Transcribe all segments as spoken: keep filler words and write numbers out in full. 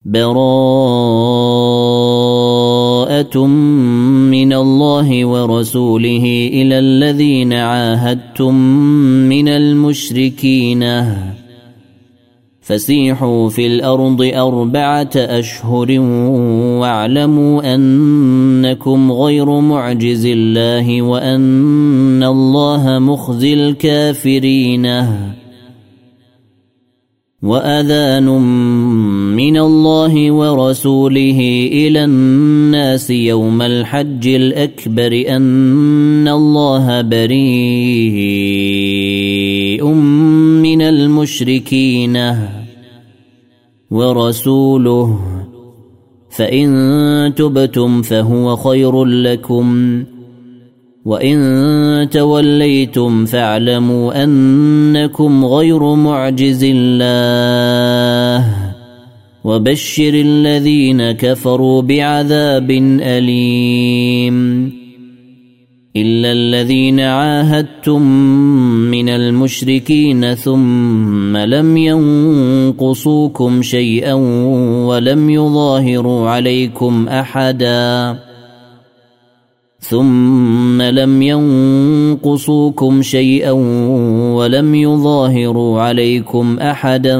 براءة من الله ورسوله إلى الذين عاهدتم من المشركين فسيحوا في الأرض أربعة أشهر واعلموا أنكم غير معجز الله وأن الله مخزي الكافرين. وأذان من الله ورسوله إلى الناس يوم الحج الأكبر أن الله بريء من المشركين ورسوله فإن تبتم فهو خير لكم وإن توليتم فاعلموا أنكم غير معجز الله وبشر الذين كفروا بعذاب أليم. إلا الذين عاهدتم من المشركين ثم لم ينقصوكم شيئا ولم يظاهروا عليكم أحدا ثم لم ينقصوكم شيئا ولم يظاهروا عليكم أحدا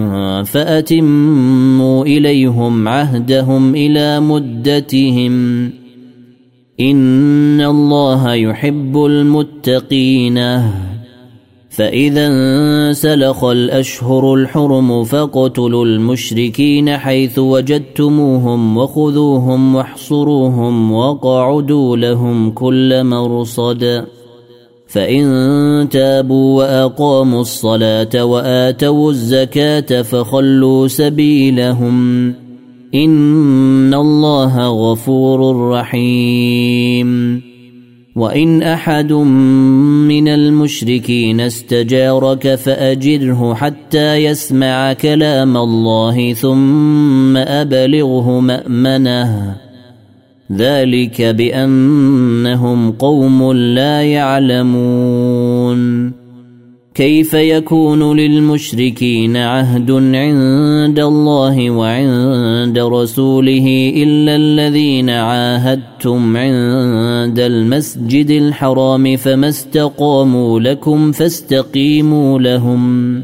فأتموا إليهم عهدهم إلى مدتهم إن الله يحب المتقين. فإذا انسلخ الأشهر الحرم فاقتلوا المشركين حيث وجدتموهم وخذوهم واحصروهم واقعدوا لهم كل مرصد فإن تابوا وأقاموا الصلاة وآتوا الزكاة فخلوا سبيلهم إن الله غفور رحيم. وإن أحد من المشركين استجارك فأجره حتى يسمع كلام الله ثم أبلغه مأمنه ذلك بأنهم قوم لا يعلمون. كيف يكون للمشركين عهد عند الله وعند رسوله إلا الذين عاهدتم عند المسجد الحرام فما استقاموا لكم فاستقيموا لهم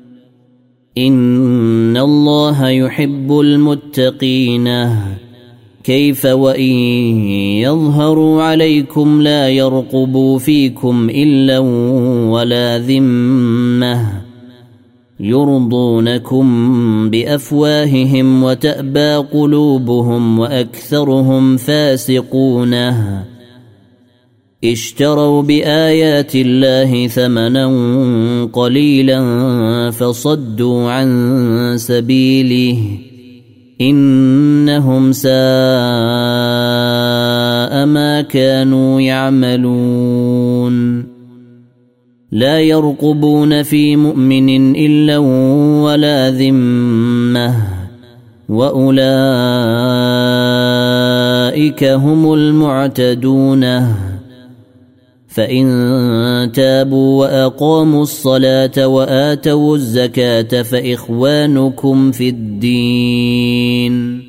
إن الله يحب المتقين. كيف وإن يظهروا عليكم لا يرقبوا فيكم إلا ولا ذمة يرضونكم بأفواههم وتأبى قلوبهم وأكثرهم فاسقون. اشتروا بآيات الله ثمنا قليلا فصدوا عن سبيله إنهم ساء ما كانوا يعملون. لا يرقبون في مؤمن إلا ولا ذمة وأولئك هم المعتدون. فإن تابوا وأقاموا الصلاة وآتوا الزكاة فإخوانكم في الدين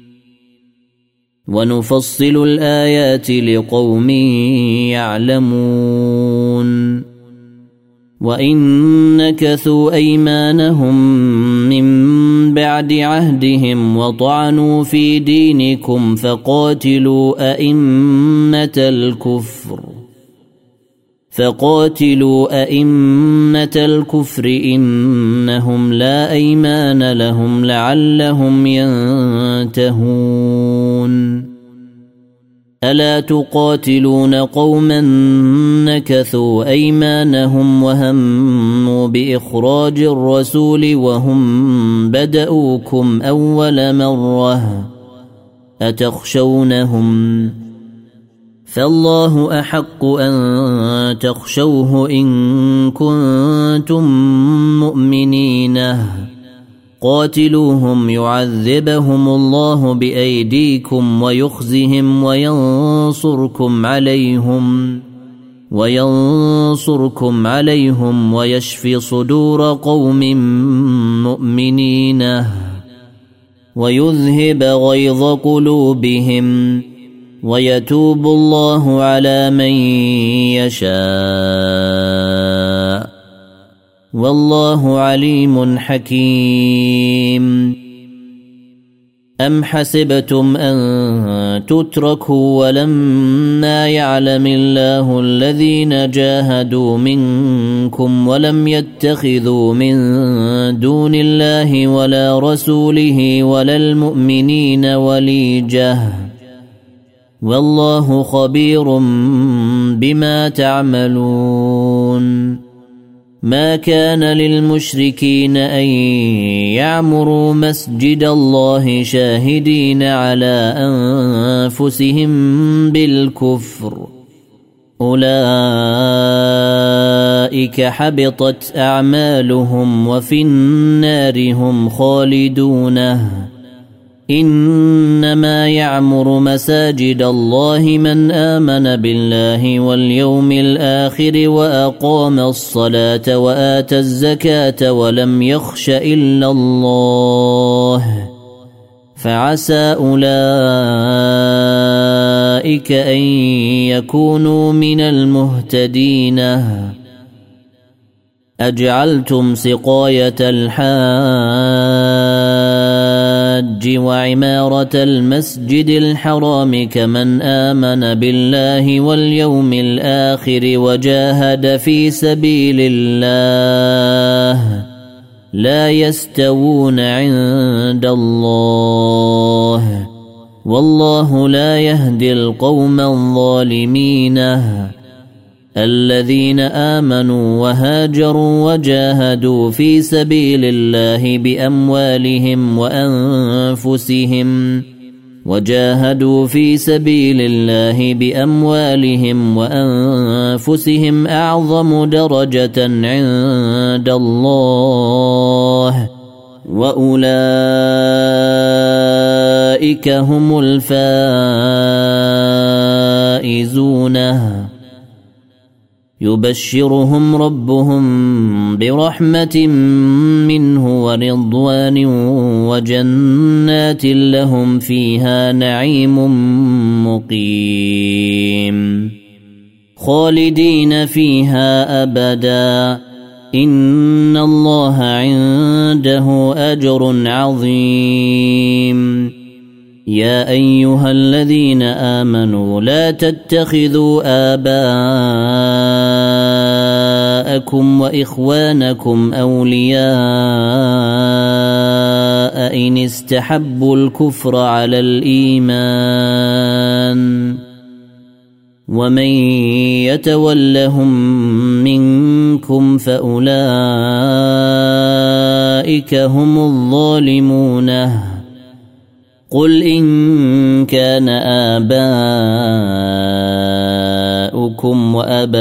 ونفصل الآيات لقوم يعلمون. وإن نكثوا أيمانهم من بعد عهدهم وطعنوا في دينكم فقاتلوا أئمة الكفر فقاتلوا أئمة الكفر إنهم لا أيمان لهم لعلهم ينتهون. ألا تقاتلون قوما نكثوا أيمانهم وهموا بإخراج الرسول وهم بدؤوكم أول مرة أتخشونهم فالله أحق أن تخشوه إن كنتم مؤمنين. قاتلوهم يعذبهم الله بأيديكم ويخزهم وينصركم عليهم وينصركم عليهم ويشفي صدور قوم مؤمنين. ويذهب غيظ قلوبهم ويتوب الله على من يشاء والله عليم حكيم. أم حسبتم أن تتركوا ولما يعلم الله الذين جاهدوا منكم ولم يتخذوا من دون الله ولا رسوله ولا المؤمنين وليجة والله خبير بما تعملون. ما كان للمشركين أن يعمروا مسجد الله شاهدين على أنفسهم بالكفر أولئك حبطت أعمالهم وفي النار هم خالدون. إنما يعمر مساجد الله من آمن بالله واليوم الآخر وأقام الصلاة وآتى الزكاة ولم يخش إلا الله فعسى أولئك أن يكونوا من المهتدين. أجعلتم سقاية الحاج وعمارة المسجد الحرام كمن آمن بالله واليوم الآخر وجاهد في سبيل الله لا يستوون عند الله والله لا يهدي القوم الظالمين. الذين آمنوا وهاجروا وجاهدوا في سبيل الله بأموالهم وأنفسهم وجاهدوا في سبيل الله بأموالهم وأنفسهم أعظم درجة عند الله وأولئك هم الفائزون. يبشرهم ربهم برحمة منه ورضوان وجنات لهم فيها نعيم مقيم خالدين فيها أبدا إن الله عنده أجر عظيم. يا أيها الذين آمنوا لا تتخذوا آباءكم وإخوانكم أولياء إن استحبوا الكفر على الإيمان ومن يتولهم منكم فأولئك هم الظالمون. قل إن كان آباؤكم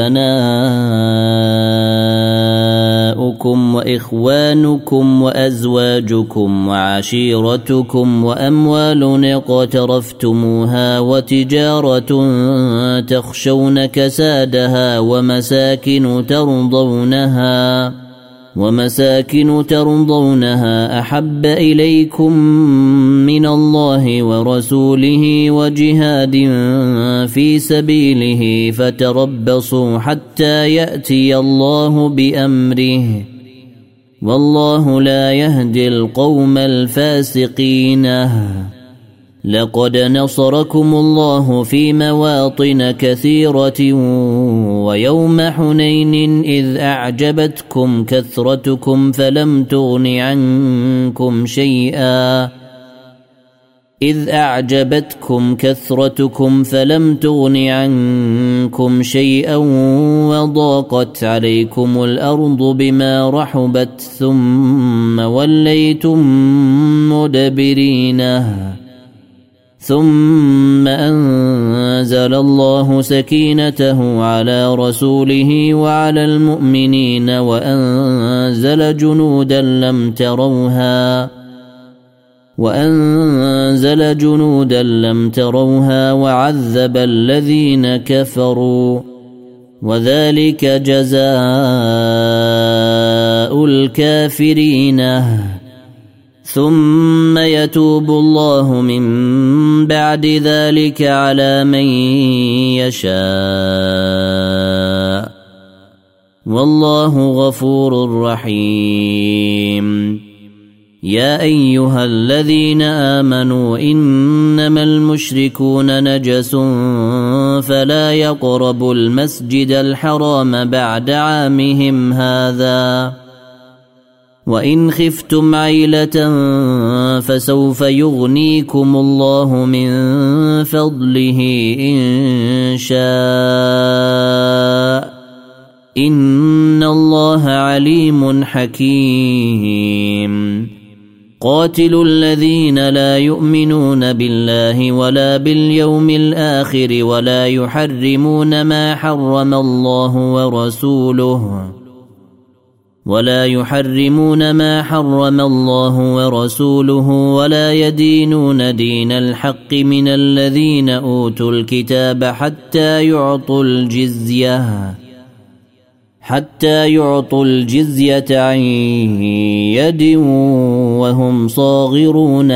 وأبناؤكم وإخوانكم وأزواجكم وعشيرتكم وأموال اقترفتموها وتجارة تخشون كسادها ومساكن ترضونها ومساكن ترضونها أحب إليكم من الله ورسوله وجهاد في سبيله فتربصوا حتى يأتي الله بأمره والله لا يهدي القوم الفاسقين. لقد نصركم الله في مواطن كثيرة ويوم حنين إذ أعجبتكم كثرتكم فلم تغن عنكم شيئا إذ أعجبتكم كثرتكم فلم تغن عنكم شيئا وضاقت عليكم الأرض بما رحبت ثم وليتم مدبرين. ثم أنزل الله سكينته على رسوله وعلى المؤمنين وأنزل جنودا لم تروها وأنزل جنودا لم تروها وعذب الذين كفروا وذلك جزاء الكافرين. ثم يتوب الله من بعد ذلك على من يشاء والله غفور رحيم. يا أيها الذين آمنوا إنما المشركون نجس فلا يقربوا المسجد الحرام بعد عامهم هذا وإن خفتم عيلة فسوف يغنيكم الله من فضله إن شاء إن الله عليم حكيم. قاتلوا الذين لا يؤمنون بالله ولا باليوم الآخر ولا يحرمون ما حرم الله ورسوله ولا يحرمون ما حرم الله ورسوله ولا يدينون دين الحق من الذين أوتوا الكتاب حتى يعطوا الجزية حتى يعطوا الجزية عن يد وهم صاغرون.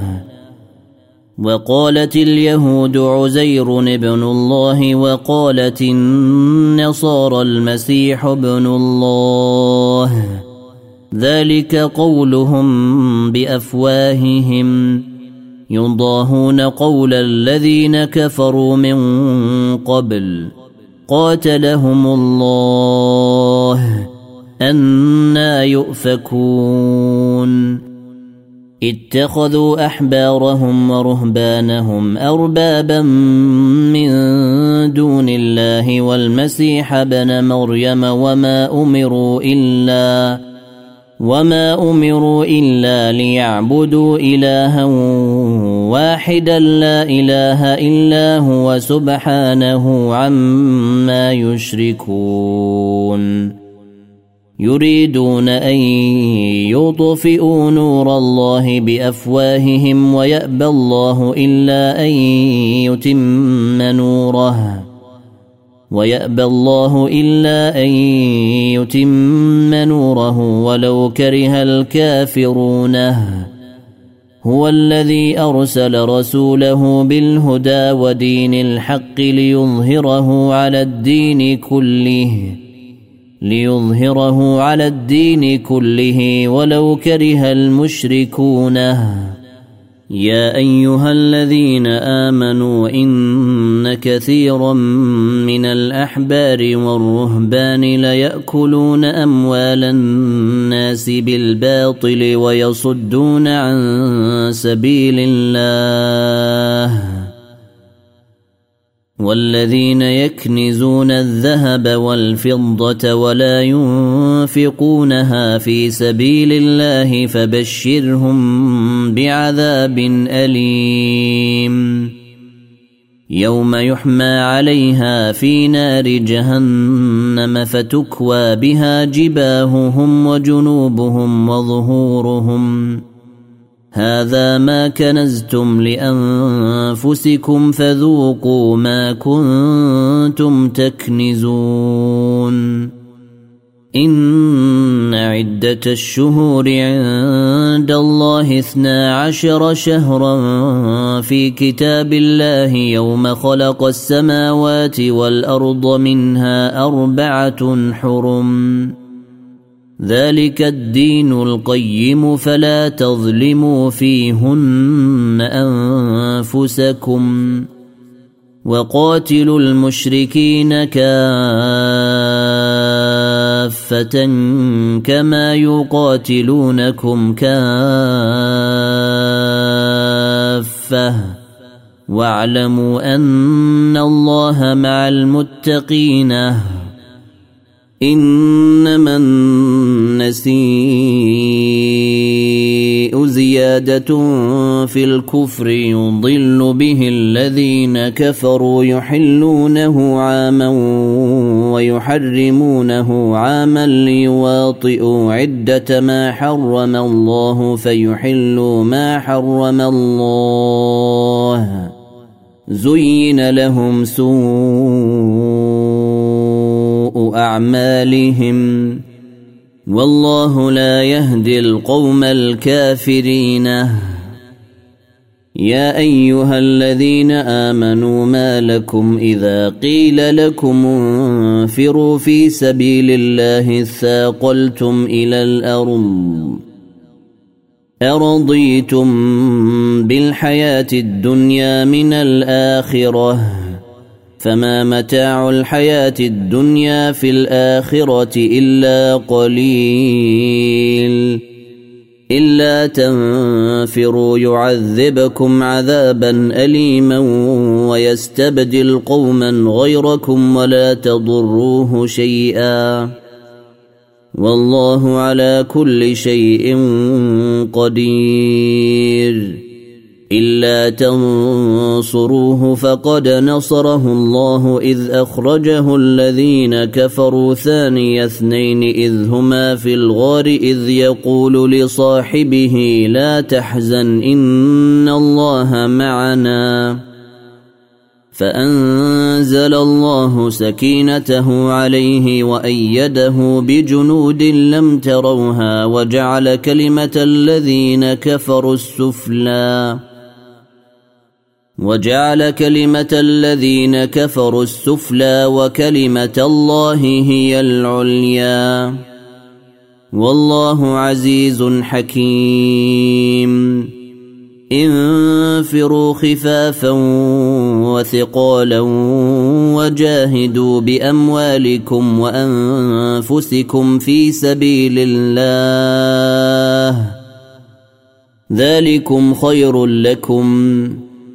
وقالت اليهود عزير ابن الله وقالت النصارى المسيح ابن الله ذلك قولهم بأفواههم يضاهون قول الذين كفروا من قبل قاتلهم الله أنى يؤفكون. اتخذوا أحبارهم ورهبانهم أربابا من دون الله والمسيح ابن مريم وما أمروا إلا وما أمروا إلا ليعبدوا إلها واحدا لا إله إلا هو سبحانه عما يشركون. يريدون أن يطفئوا نور الله بأفواههم ويأبى الله إلا أن يتم نوره ويأبى الله إلا أن يتم نوره ولو كره الكافرون. هو الذي أرسل رسوله بالهدى ودين الحق ليظهره على الدين كله ليظهره على الدين كله ولو كره المشركون. يا أيها الذين آمنوا إن كثيرا من الأحبار والرهبان ليأكلون أموال الناس بالباطل ويصدون عن سبيل الله والذين يكنزون الذهب والفضة ولا ينفقونها في سبيل الله فبشرهم بعذاب أليم. يوم يحمى عليها في نار جهنم فتكوى بها جباههم وجنوبهم وظهورهم هذا ما كنزتم لأنفسكم فذوقوا ما كنتم تكنزون. إن عدة الشهور عند الله اثنا عشر شهرا في كتاب الله يوم خلق السماوات والأرض منها أربعة حرم ذلك الدين القيم فلا تظلموا فيهن أنفسكم وقاتلوا المشركين كافة كما يقاتلونكم كافة واعلموا أن الله مع المتقين. إنما النسيء زيادة في الكفر يضل به الذين كفروا يحلونه عاما ويحرمونه عاما ليواطئوا عدة ما حرم الله فيحلوا ما حرم الله زين لهم سوء أعمالهم والله لا يهدي القوم الكافرين. يا أيها الذين آمنوا ما لكم إذا قيل لكم انفروا في سبيل الله اثاقلتم إلى الأرض أرضيتم بالحياة الدنيا من الآخرة فما متاع الحياة الدنيا في الآخرة إلا قليل إلا تنفروا يعذبكم عذابا أليما ويستبدل قوما غيركم ولا تضروه شيئا والله على كل شيء قدير. إلا تنصروه فقد نصره الله إذ أخرجه الذين كفروا ثاني اثنين إذ هما في الغار إذ يقول لصاحبه لا تحزن إن الله معنا فأنزل الله سكينته عليه وأيده بجنود لم تروها وجعل كلمة الذين كفروا السفلى وجعل كلمة الذين كفروا السفلى وكلمة الله هي العليا والله عزيز حكيم. انفروا خفافا وثقالا وجاهدوا بأموالكم وأنفسكم في سبيل الله ذلكم خير لكم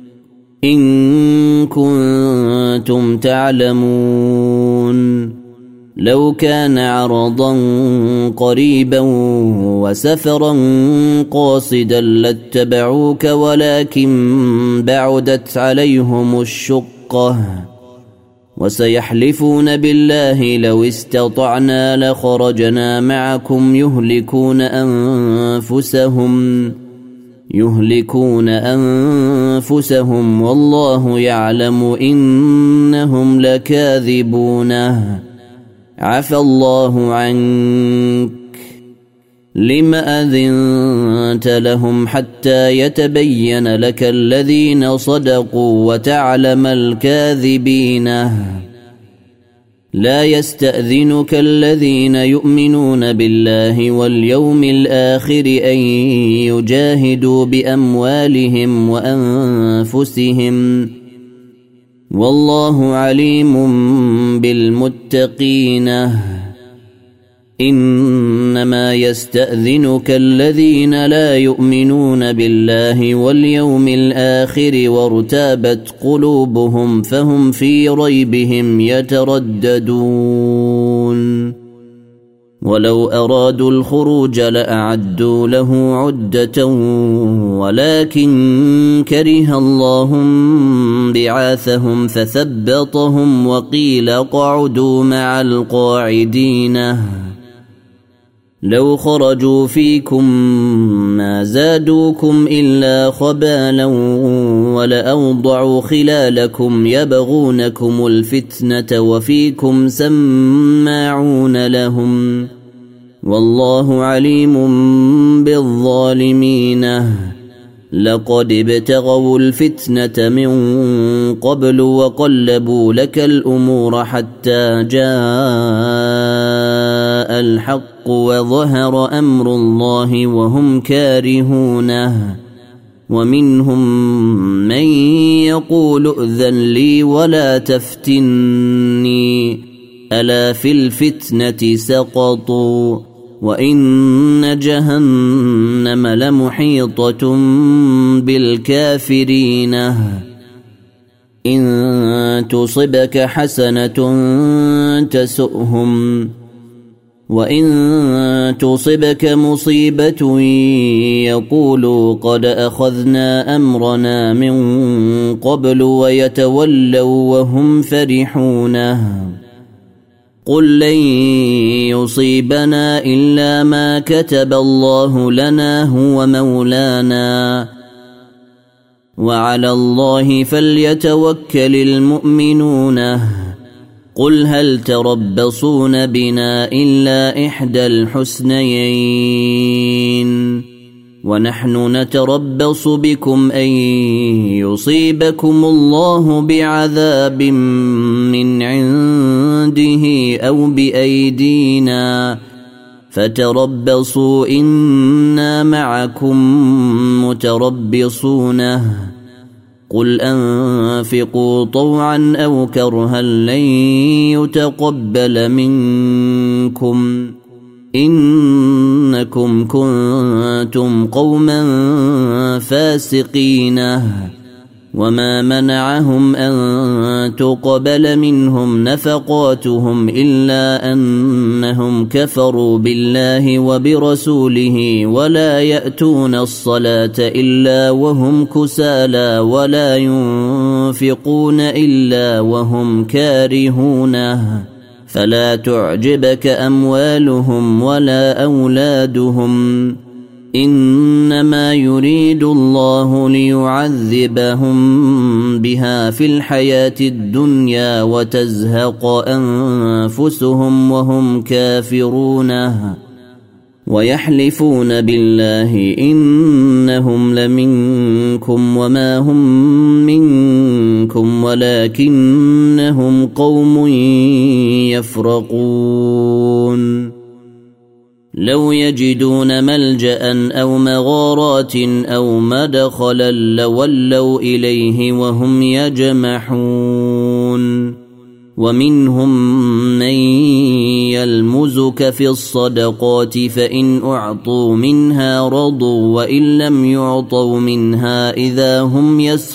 إن كنتم تعلمون. لو كان عرضا قريبا وسفرا قاصدا لاتبعوك ولكن بعدت عليهم الشقة وسيحلفون بالله لو استطعنا لخرجنا معكم يهلكون أنفسهم يهلكون أنفسهم والله يعلم إنهم لكاذبون. عفى الله عنك لم أذنت لهم حتى يتبين لك الذين صدقوا وتعلم الكاذبين. لا يستأذنك الذين يؤمنون بالله واليوم الآخر أن يجاهدوا بأموالهم وأنفسهم والله عليم بالمتقين. إنما يستأذنك الذين لا يؤمنون بالله واليوم الآخر وارتابت قلوبهم فهم في ريبهم يترددون. ولو أرادوا الخروج لأعدوا له عدة ولكن كره الله بعاثهم فثبطهم وقيل اقعدوا مع القاعدين. لو خرجوا فيكم ما زادوكم إلا خبالا ولأوضعوا خلالكم يبغونكم الفتنة وفيكم سماعون لهم والله عليم بالظالمين. لقد ابتغوا الفتنة من قبل وقلبوا لك الأمور حتى جاء الحق وظهر أمر الله وهم كارهونه. ومنهم من يقول ائذن لي ولا تفتني ألا في الفتنة سقطوا وإن جهنم لمحيطة بالكافرين. إن تصبك حسنة تسؤهم وإن تصبك مصيبة يقولوا قد أخذنا أمرنا من قبل ويتولوا وهم فرحون. قل لن يصيبنا إلا ما كتب الله لنا هو مولانا وعلى الله فليتوكل المؤمنون. قل هل تربصون بنا إلا إحدى الحسنيين ونحن نتربص بكم أن يصيبكم الله بعذاب من عنده أو بأيدينا فتربصوا إنا معكم متربصون قل أنفقوا طوعا أو كرها لن يتقبل منكم إنكم كنتم قوما فاسقين وما منعهم أن تقبل منهم نفقاتهم إلا أنهم كفروا بالله وبرسوله ولا يأتون الصلاة إلا وهم كسالى ولا ينفقون إلا وهم كارهونه فلا تعجبك أموالهم ولا أولادهم إنما يريد الله ليعذبهم بها في الحياة الدنيا وتزهق أنفسهم وهم كافرون ويحلفون بالله إنهم لمنكم وما هم منكم ولكنهم قوم يفرقون لو يجدون ملجأ أو مغارات أو مدخلا لولوا إليه وهم يجمحون ومنهم من يلمزك في الصدقات فإن أعطوا منها رضوا وإن لم يعطوا منها إذا هم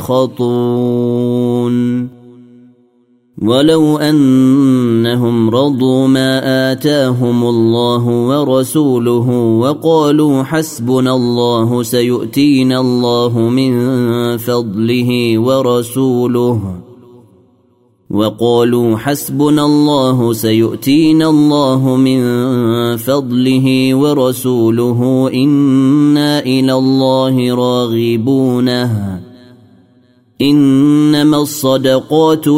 يسخطون ولو أنهم رضوا ما آتاهم الله ورسوله وقالوا حسبنا الله سيؤتينا الله من فضله ورسوله وقالوا حسبنا الله سيؤتينا الله من فضله ورسوله إنا إلى الله راغبونه إنما الصدقات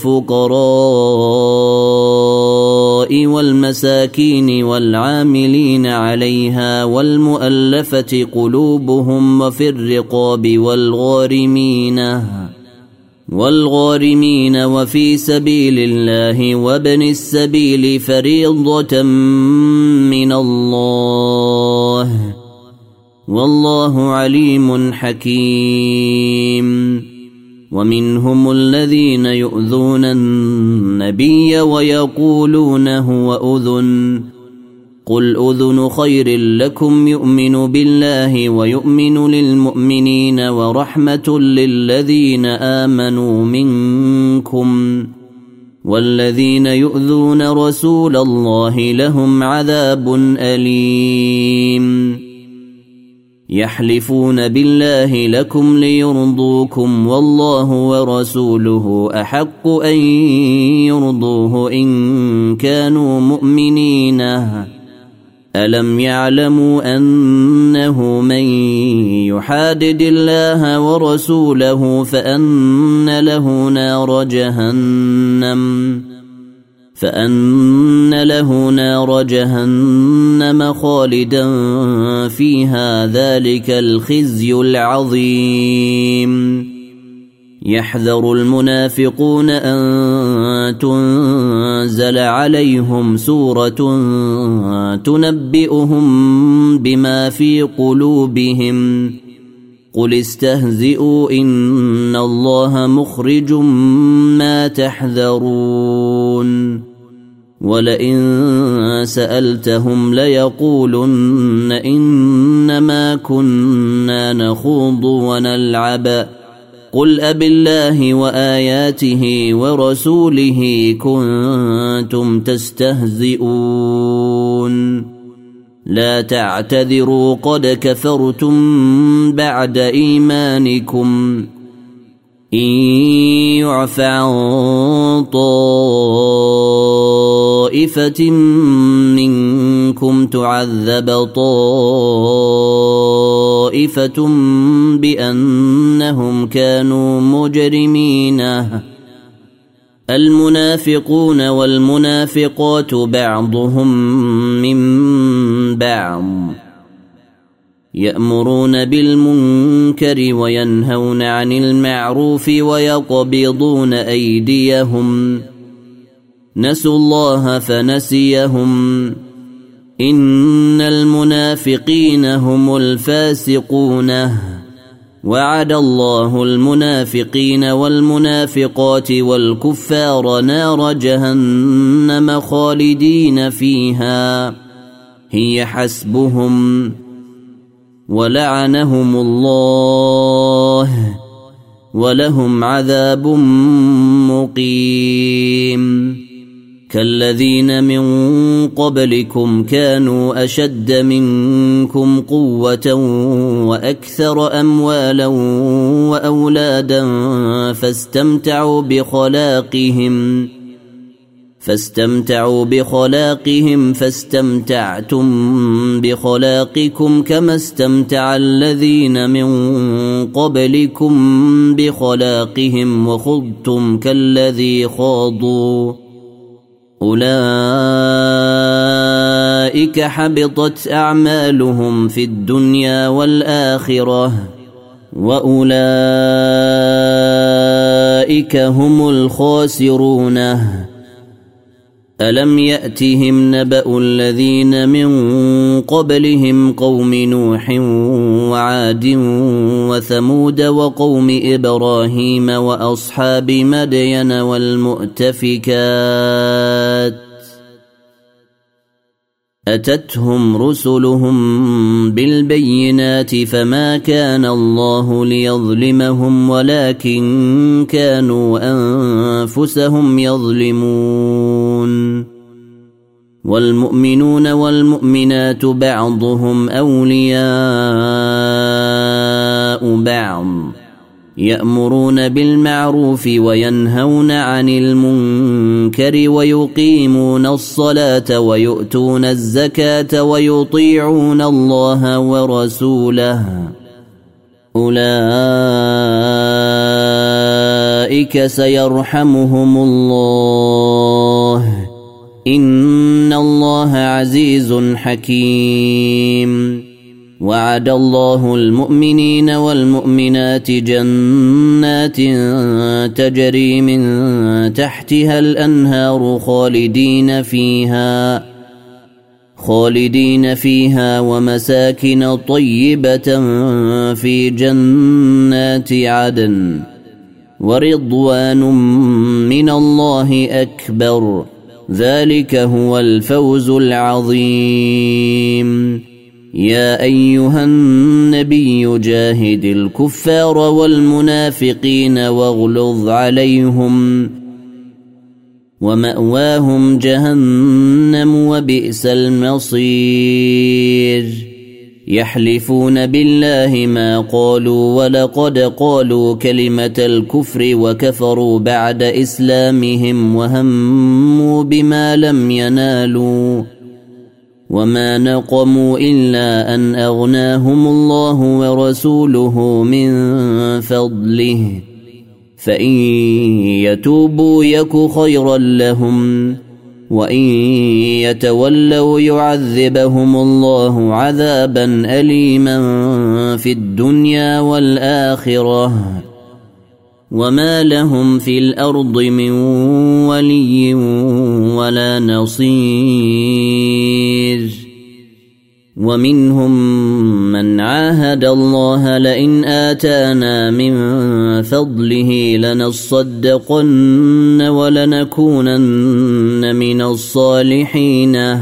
للفقراء والمساكين والعاملين عليها والمؤلفة قلوبهم وفي الرقاب والغارمين والغارمين وفي سبيل الله وابن السبيل فريضة من الله والله عليم حكيم ومنهم الذين يؤذون النبي ويقولون هو أذن قل أذن خير لكم يؤمن بالله ويؤمن للمؤمنين ورحمة للذين آمنوا منكم والذين يؤذون رسول الله لهم عذاب أليم يحلفون بالله لكم ليرضوكم والله ورسوله أحق أن يرضوه إن كانوا مؤمنين ألم يعلموا أنه من يحادد الله ورسوله فأن له نار جهنم فأن له نار جهنم خالدا فيها ذلك الخزي العظيم يحذر المنافقون أن تنزل عليهم سورة تنبئهم بما في قلوبهم قل استهزئوا إن الله مخرج ما تحذرون ولئن سألتهم ليقولن إنما كنا نخوض ونلعب قل أبالله وآياته ورسوله كنتم تستهزئون لا تعتذروا قد كفرتم بعد إيمانكم إن يعف عن طائفة منكم تعذب طائفة بأنهم كانوا مجرمين المنافقون والمنافقات بعضهم من بعض يأمرون بالمنكر وينهون عن المعروف ويقبضون أيديهم نسوا الله فنسيهم إن المنافقين هم الفاسقون وعد الله المنافقين والمنافقات والكفار نار جهنم خالدين فيها هي حسبهم ولعنهم الله ولهم عذاب مقيم كالذين من قبلكم كانوا أشد منكم قوة وأكثر أموالا وأولادا فاستمتعوا بخلاقهم فاستمتعوا بخلاقهم فاستمتعتم بخلاقكم كما استمتع الذين من قبلكم بخلاقهم وخضتم كالذي خاضوا أولئك حبطت أعمالهم في الدنيا والآخرة وأولئك هم الخاسرون ألم يأتهم نبأ الذين من قبلهم قوم نوح وعاد وثمود وقوم إبراهيم وأصحاب مدين والمؤتفكات أتتهم رسلهم بالبينات فما كان الله ليظلمهم ولكن كانوا أنفسهم يظلمون والمؤمنون والمؤمنات بعضهم أولياء بعض يأمرون بالمعروف وينهون عن المنكر ويقيمون الصلاة ويؤتون الزكاة ويطيعون الله ورسوله أولئك سيرحمهم الله إن الله عزيز حكيم وعد الله المؤمنين والمؤمنات جنات تجري من تحتها الأنهار خالدين فيها خالدين فيها ومساكن طيبة في جنات عدن ورضوان من الله أكبر ذلك هو الفوز العظيم يا أيها النبي جاهد الكفار والمنافقين واغلظ عليهم ومأواهم جهنم وبئس المصير يحلفون بالله ما قالوا ولقد قالوا كلمة الكفر وكفروا بعد إسلامهم وهموا بما لم ينالوا وما نقموا إلا أن أغناهم الله ورسوله من فضله فإن يتوبوا يك خيرا لهم وإن يتولوا يعذبهم الله عذابا أليما في الدنيا والآخرة وما لهم في الأرض من ولي ولا نصير ومنهم من عاهد الله لئن آتانا من فضله لنصدقن ولنكونن من الصالحين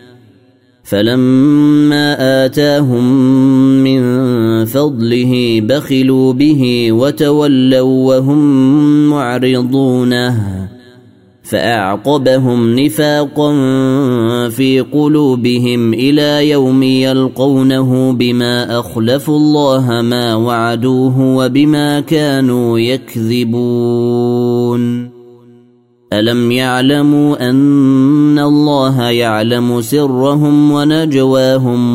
فلما آتاهم من فضله بخلوا به وتولوا وهم معرضون فأعقبهم نفاقا في قلوبهم إلى يوم يلقونه بما أخلفوا الله ما وعدوه وبما كانوا يكذبون ألم يعلموا أن الله يعلم سرهم ونجواهم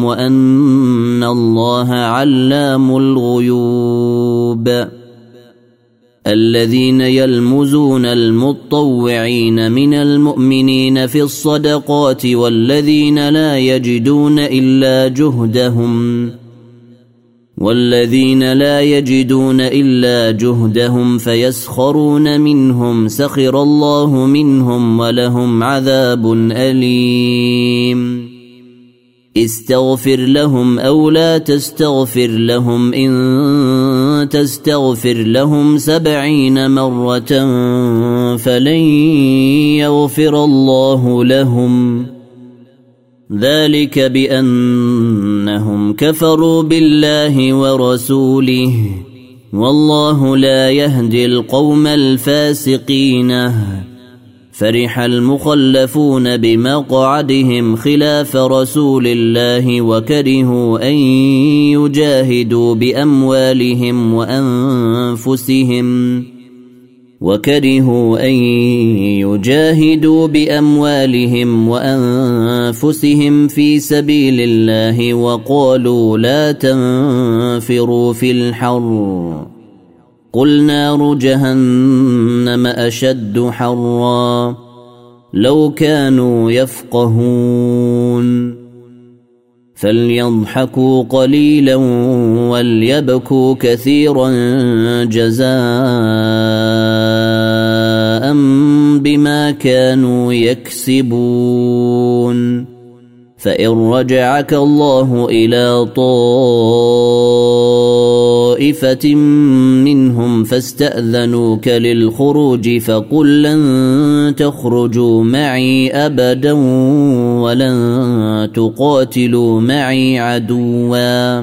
وأن الله علام الغيوب الذين يلمزون المطوعين من المؤمنين في الصدقات والذين لا يجدون إلا جهدهم والذين لا يجدون إلا جهدهم فيسخرون منهم سخر الله منهم ولهم عذاب أليم استغفر لهم أو لا تستغفر لهم إن تستغفر لهم سبعين مرة فلن يغفر الله لهم ذلك بأنهم كفروا بالله ورسوله والله لا يهدي القوم الفاسقين فرح المخلفون بمقعدهم خلاف رسول الله وكرهوا أن يجاهدوا بأموالهم وأنفسهم وكرهوا أن يجاهدوا بأموالهم وأنفسهم في سبيل الله وقالوا لا تنفروا في الحر قل نار جهنم أشد حرا لو كانوا يفقهون فليضحكوا قليلا وليبكوا كثيرا جزاء بما كانوا يكسبون فإن رجعك الله إلى طائفة منهم فاستأذنوك للخروج فقل لن تخرجوا معي أبدا ولن تقاتلوا معي عدوا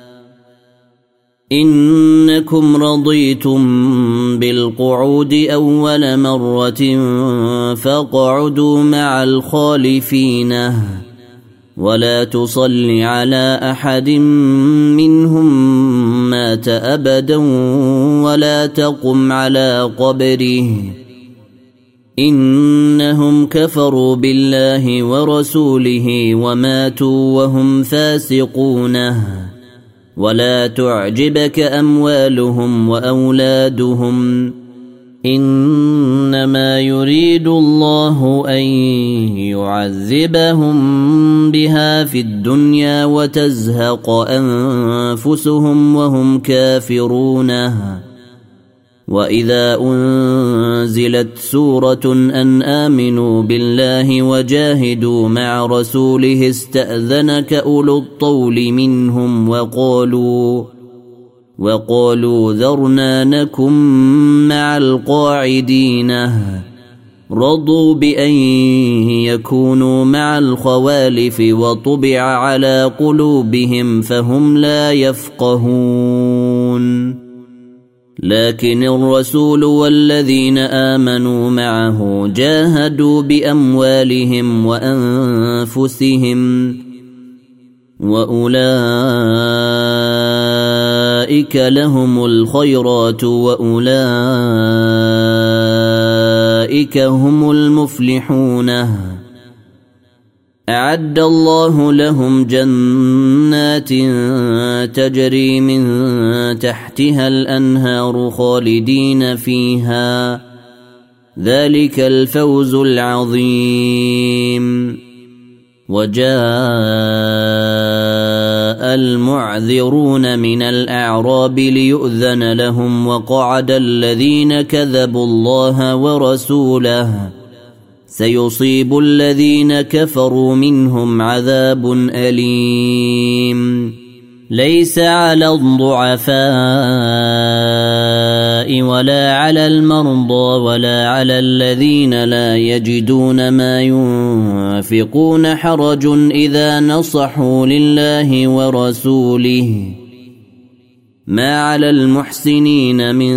إنكم رضيتم بالقعود أول مرة فاقعدوا مع الخالفين ولا تصل على أحد منهم مات أبدا ولا تقم على قبره إنهم كفروا بالله ورسوله وماتوا وهم فاسقون ولا تعجبك أموالهم وأولادهم إنما يريد الله أن يعذبهم بها في الدنيا وتزهق أنفسهم وهم كافرون وإذا أنزلت سورة أن آمنوا بالله وجاهدوا مع رسوله استأذنك أولو الطول منهم وقالوا وقالوا ذرنا نكن مع القاعدين رضوا بأن يكونوا مع الخوالف وطبع على قلوبهم فهم لا يفقهون لكن الرسول والذين آمنوا معه جاهدوا بأموالهم وأنفسهم وأولئك لهم الخيرات وأولئك هم المفلحون أعد الله لهم جنات تجري من تحتها الأنهار خالدين فيها ذلك الفوز العظيم وجاء المعذرون من الأعراب ليؤذن لهم وقعد الذين كذبوا الله ورسوله سيصيب الذين كفروا منهم عذاب أليم ليس على الضعفاء ولا على المرضى ولا على الذين لا يجدون ما ينفقون حرج إذا نصحوا لله ورسوله ما على المحسنين من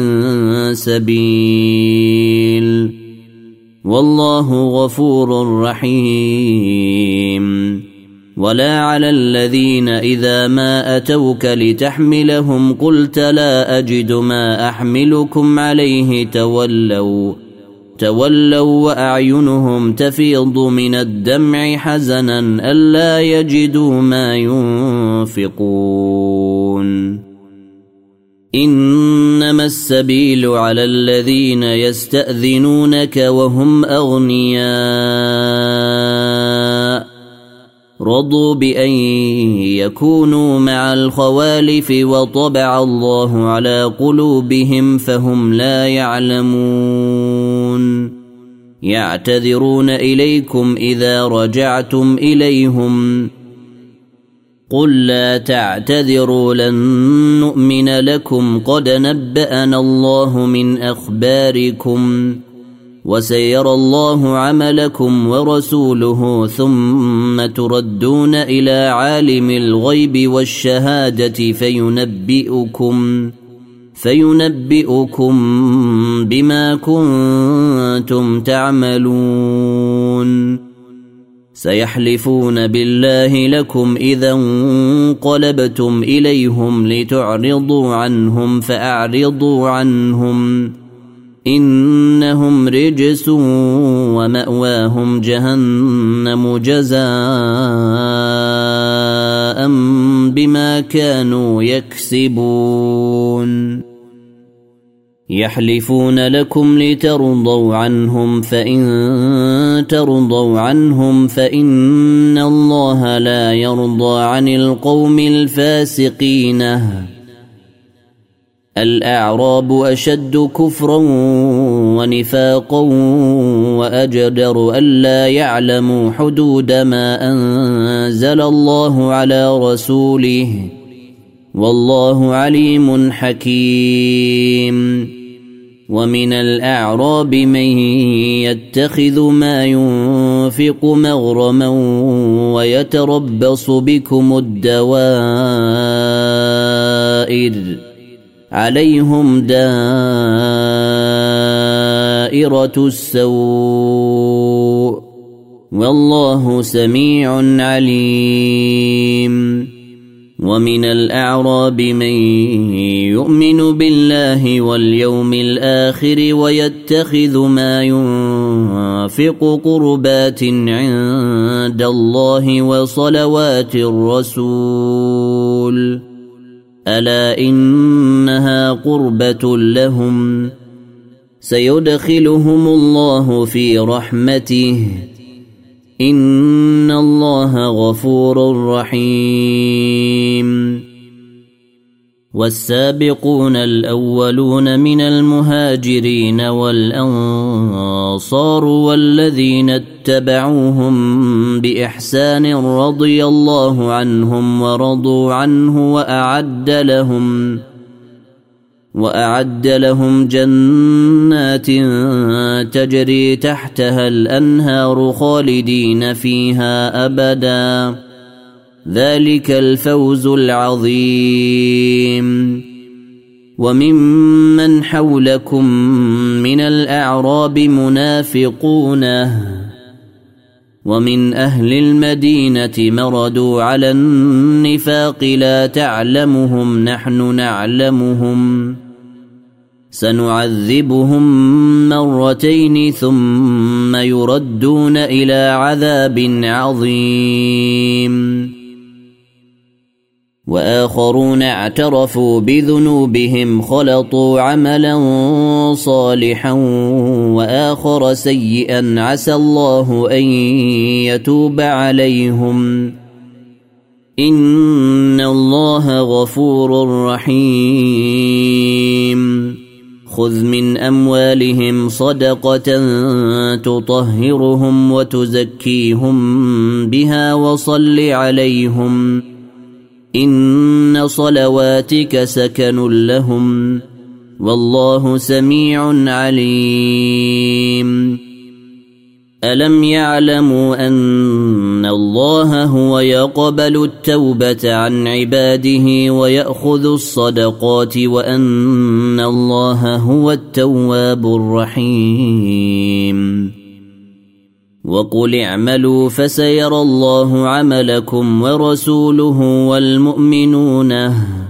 سبيل والله غفور رحيم ولا على الذين إذا ما أتوك لتحملهم قلت لا أجد ما أحملكم عليه تولوا تولوا وأعينهم تفيض من الدمع حزنا ألا يجدوا ما ينفقون إن إنما السبيل على الذين يستأذنونك وهم أغنياء رضوا بأن يكونوا مع الخوالف وطبع الله على قلوبهم فهم لا يعلمون يعتذرون إليكم إذا رجعتم إليهم قل لا تعتذروا لن نؤمن لكم قد نبأنا الله من أخباركم وسيرى الله عملكم ورسوله ثم تردون إلى عالم الغيب والشهادة فينبئكم فينبئكم بما كنتم تعملون سيحلفون بالله لكم إذا انقلبتم إليهم لتعرضوا عنهم فأعرضوا عنهم إنهم رجس ومأواهم جهنم جزاء بما كانوا يكسبون يحلفون لكم لترضوا عنهم فإن ترضوا عنهم فإن الله لا يرضى عن القوم الفاسقين الأعراب أشد كفرا ونفاقا وأجدر ألا يعلموا حدود ما أنزل الله على رسوله والله عليم حكيم ومن الأعراب من يتخذ ما ينفق مغرما ويتربص بكم الدوائر عليهم دائرة السوء والله سميع عليم ومن الأعراب من يؤمن بالله واليوم الآخر ويتخذ ما ينفق قربات عند الله وصلوات الرسول ألا إنها قربة لهم سيدخلهم الله في رحمته إن الله غفور رحيم والسابقون الأولون من المهاجرين والأنصار والذين اتبعوهم بإحسان رضي الله عنهم ورضوا عنه وأعد لهم وأعد لهم جنات تجري تحتها الأنهار خالدين فيها أبدا ذلك الفوز العظيم وممن حولكم من الأعراب منافقون ومن أهل المدينة مردوا على النفاق لا تعلمهم نحن نعلمهم سنعذبهم مرتين ثم يردون إلى عذاب عظيم وآخرون اعترفوا بذنوبهم خلطوا عملا صالحا وآخر سيئا عسى الله أن يتوب عليهم إن الله غفور رحيم خذ من أموالهم صدقة تطهرهم وتزكيهم بها وصل عليهم إن صلواتك سكن لهم والله سميع عليم ألم يعلموا أن الله هو يقبل التوبة عن عباده ويأخذ الصدقات وأن الله هو التواب الرحيم وقل اعملوا فسيرى الله عملكم ورسوله والمؤمنون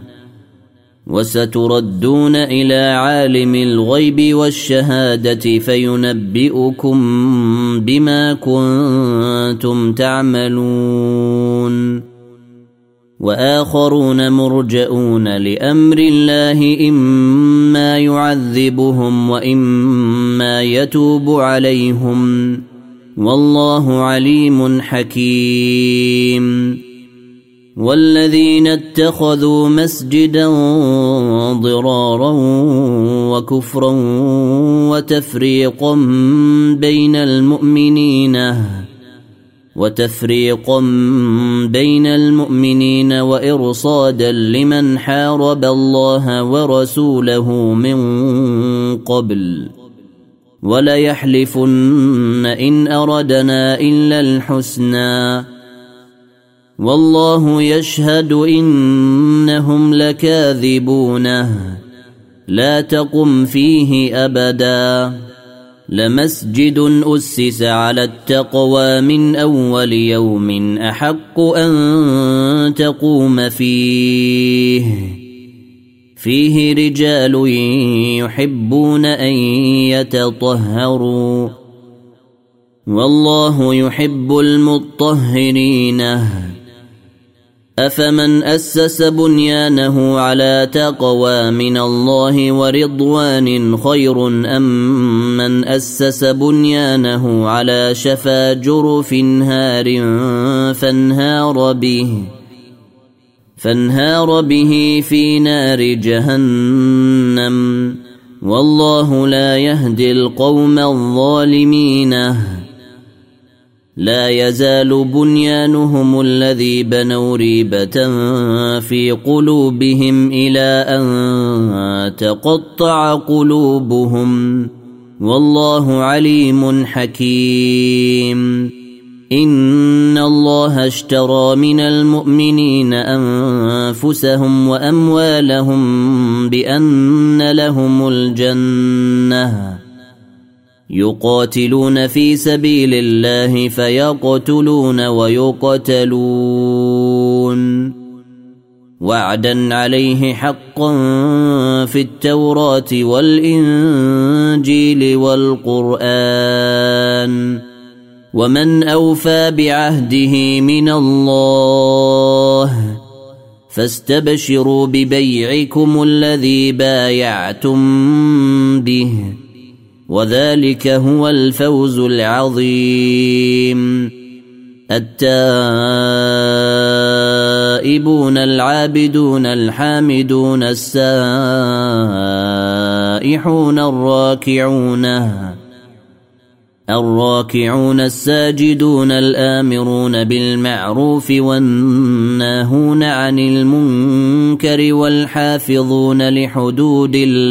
وستردون إلى عالم الغيب والشهادة فينبئكم بما كنتم تعملون وآخرون مرجئون لأمر الله إما إما يعذبهم وإما يتوب عليهم والله عليم حكيم. والذين اتخذوا مسجدا ضرارا وكفرا وتفريقا بين المؤمنين وتفريقا بين المؤمنين وإرصادا لمن حارب الله ورسوله من قبل وليحلفن إن أردنا إلا الحسنى والله يشهد إنهم لكاذبون. لا تقم فيه أبدا لمسجد أسس على التقوى من أول يوم أحق أن تقوم فيه فيه رجال يحبون أن يتطهروا والله يحب المطهرين. أفمن أسس بنيانه على تقوى من الله ورضوان خير أم من أسس بنيانه على شفا جرف هار فانهار به فانهار به في نار جهنم والله لا يهدي القوم الظالمين. لا يزال بنيانهم الذي بنوا ريبة في قلوبهم إلى أن تقطع قلوبهم والله عليم حكيم. إن الله اشترى من المؤمنين أنفسهم وأموالهم بأن لهم الجنة يقاتلون في سبيل الله فيقتلون ويقتلون وعدا عليه حقا في التوراة والإنجيل والقرآن ومن أوفى بعهده من الله فاستبشروا ببيعكم الذي بايعتم به وذلك هو الفوز العظيم. التائبون العابدون الحامدون السائحون الراكعون الراكعون الساجدون الآمرون بالمعروف والناهون عن المنكر والحافظون لحدود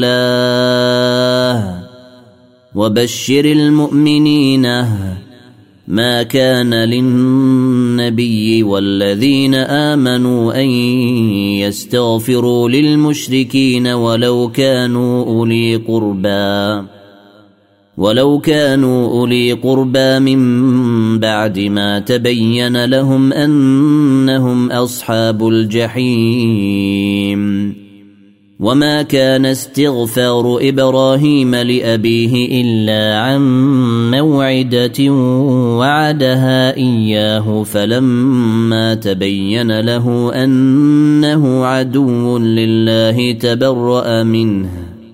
الله وبشر المؤمنين. ما كان للنبي والذين آمنوا أن يستغفروا للمشركين ولو كانوا أولي قربى ولو كانوا أولي قربى من بعد ما تبين لهم أنهم أصحاب الجحيم. وما كان استغفار إبراهيم لأبيه إلا عن موعدة وعدها إياه فلما تبين له أنه عدو لله تبرأ منه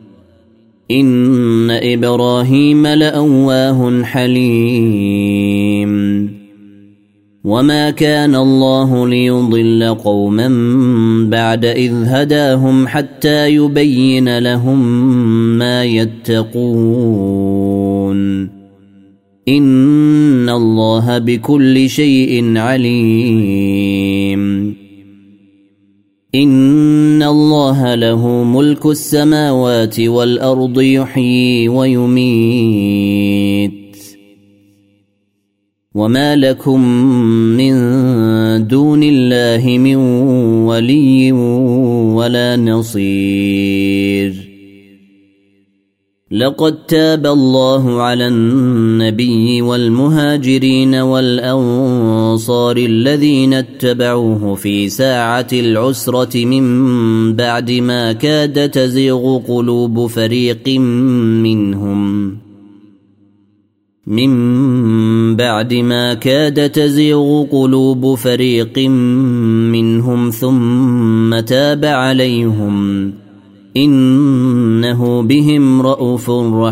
إن إبراهيم لأواه حليم. وما كان الله ليضل قوما بعد إذ هداهم حتى يبين لهم ما يتقون إن الله بكل شيء عليم. إن الله له ملك السماوات والأرض يحيي ويميت وما لكم من دون الله من ولي ولا نصير. لقد تاب الله على النبي والمهاجرين والأنصار الذين اتبعوه في ساعة العسرة من بعد ما كاد تزيغ قلوب فريق منهم من بعد ما كاد تزيغ قلوب فريق منهم ثم تاب عليهم إنه بهم رءوف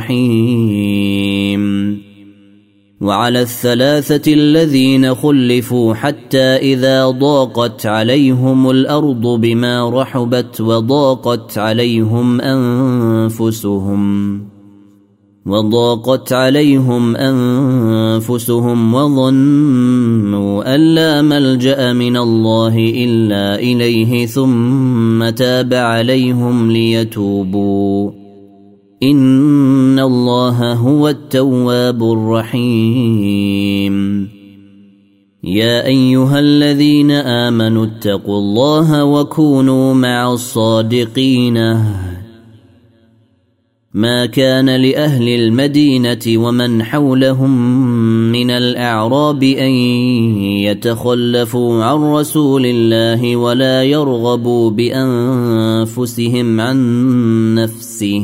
رحيم. وعلى الثلاثة الذين خلفوا حتى إذا ضاقت عليهم الأرض بما رحبت وضاقت عليهم أنفسهم وضاقت عليهم أنفسهم وظنوا أن لا ملجأ من الله إلا إليه ثم تاب عليهم ليتوبوا إن الله هو التواب الرحيم. يا أيها الذين آمنوا اتقوا الله وكونوا مع الصادقين. ما كان لأهل المدينة ومن حولهم من الأعراب أن يتخلفوا عن رسول الله ولا يرغبوا بأنفسهم عن نفسه،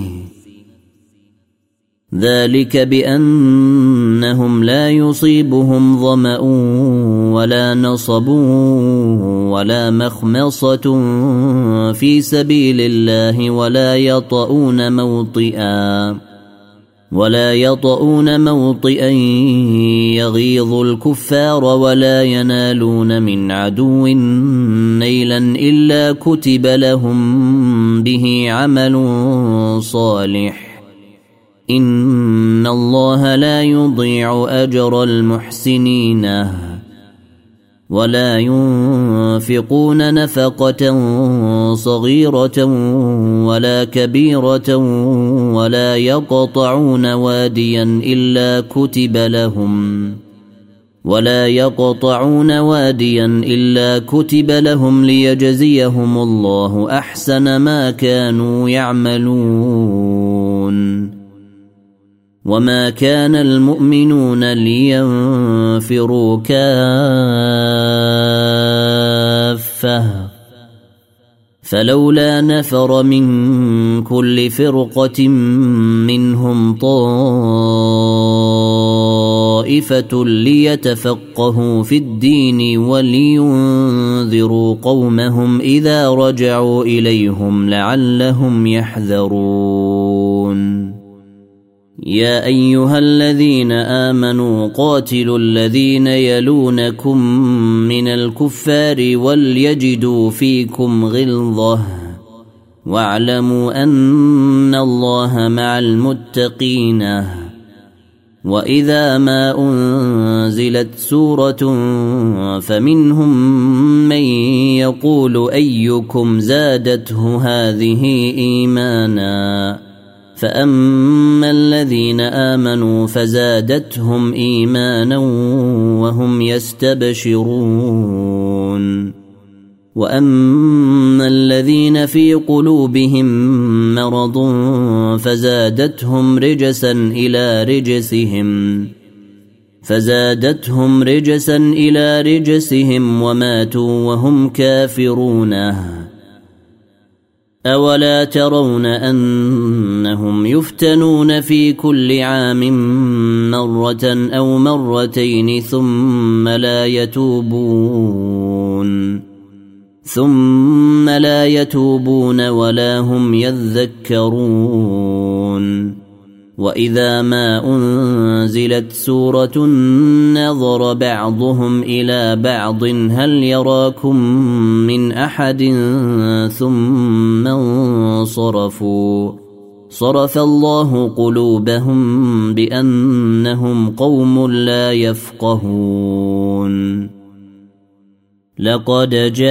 ذلك بأنهم لا يصيبهم ظمأ ولا نصب ولا مخمصة في سبيل الله ولا يطؤون موطئا ولا يطؤون موطئا يغيظ الكفار ولا ينالون من عدو نيلا إلا كتب لهم به عمل صالح إن الله لا يضيع أجر المحسنين. ولا ينفقون نفقة صغيرة ولا كبيرة ولا يقطعون واديا إلا كتب لهم ولا يقطعون واديا إلا كتب لهم ليجزيهم الله أحسن ما كانوا يعملون. وما كان المؤمنون لينفروا كافة فلولا نفر من كل فرقة منهم طائفة ليتفقهوا في الدين ولينذروا قومهم إذا رجعوا إليهم لعلهم يحذرون. يا أيها الذين آمنوا قاتلوا الذين يلونكم من الكفار وليجدوا فيكم غلظة واعلموا أن الله مع المتقين. وإذا ما أنزلت سورة فمنهم من يقول أيكم زادته هذه إيمانا فأما الذين آمنوا فزادتهم إيمانا وهم يستبشرون. وأما الذين في قلوبهم مرض فزادتهم رجسا إلى رجسهم فزادتهم رجسا إلى رجسهم وماتوا وهم كافرون. أولا ترون أنهم يفتنون في كل عام مرة أو مرتين ثم لا يتوبون ثم لا يتوبون ولا هم يذكرون. وإذا ما أنزلت سورة نظر بعضهم إلى بعض هل يراكم من أحد ثم انصرفوا صرف الله قلوبهم بأنهم قوم لا يفقهون. لقد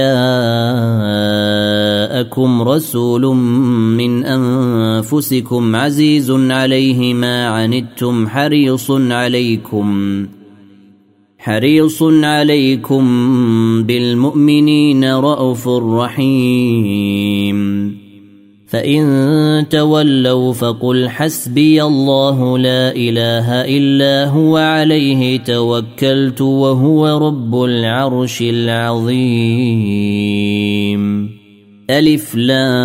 جاءكم رسول من أنفسكم عزيز عليه ما عنتم حريص عليكم حريص عليكم بالمؤمنين رءوف رحيم. فإن تولوا فقل حسبي الله لا إله إلا هو عليه توكلت وهو رب العرش العظيم. ألف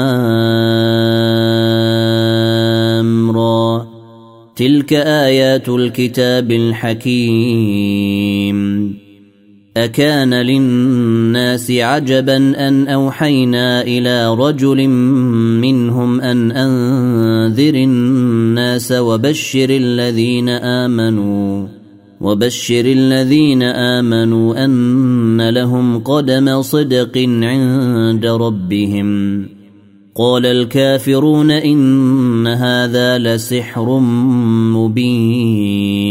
لام را تلك آيات الكتاب الحكيم. أكان للناس عجبا أن أوحينا إلى رجل منهم أن أنذر الناس وبشر الذين آمنوا وبشر الذين آمنوا أن لهم قدم صدق عند ربهم. قال الكافرون إن هذا لسحر مبين.